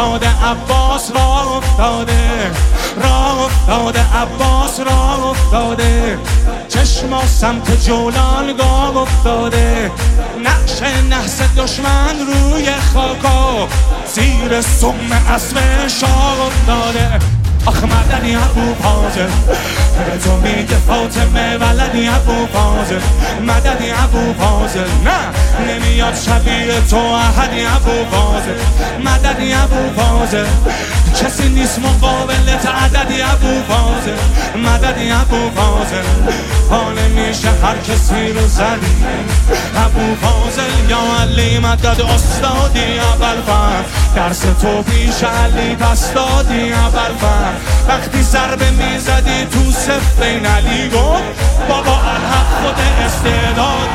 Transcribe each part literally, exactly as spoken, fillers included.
افتاده عباس راه افتاده راه افتاده عباس راه افتاده چشما سمت جولان گاه افتاده نقش نحس دشمن روی خاکا زیر سم اسب شاه افتاده آخ مدنی ابو فاضل به تو میگه فاطمه ولدی ابو فاضل مدنی ابو فاضل نه نمیاد شبیه تو احدی ابو فاضل مدنی ابو فاضل کسی نیست مقابلت عددی ابو فاضل مدنی ابو فاضل ها نمیشه هر کسی رو زدی ابو فاضل یا علی مدد استادی ابوالفضل درس تو پیش علی پس دادی ابوالفضل وقتی ضربه میزدی تو صف بین علی گفت بابا الحق خود استعداد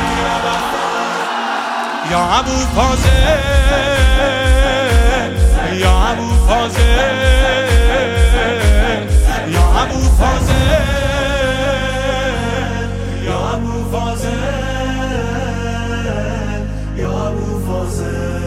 یا ابو فاضل یا ابو فاضل یا ابو فاضل یا ابو فاضل یا ابو فاضل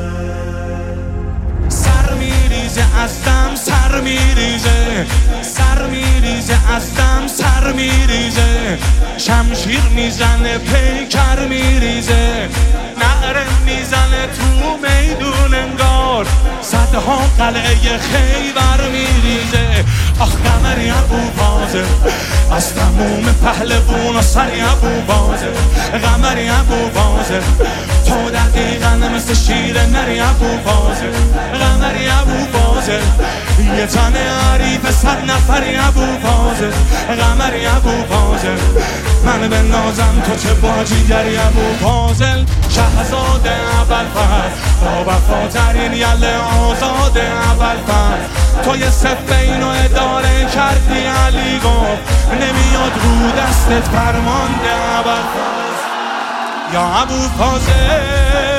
سر میریزه از دم سر میریزه سر میریزه از دم سر میریزه شمشیر میزنه پیکر میریزه نعره میزنه تو میدون انگار صدها قلعه خیبر میریزه آخ قمری ابو فاضل از تموم پهلوون و سری ابو فاضل قمری ابو فاضل تو دقیقا مثل شیر نری ابو فاضل قمری ابو فاضل یه تن عریف صد نفری ابو فاضل قمری ابو فاضل من به نازم تو چه باجی داری ابو فاضل شهزاده ابوالفضل با وفاترین یله آزاده ابوالفضل تو یه صف اینو اداره کردی علی گفت نمیاد رو دستت فرمانده ابوالفضل یا ابو فاضل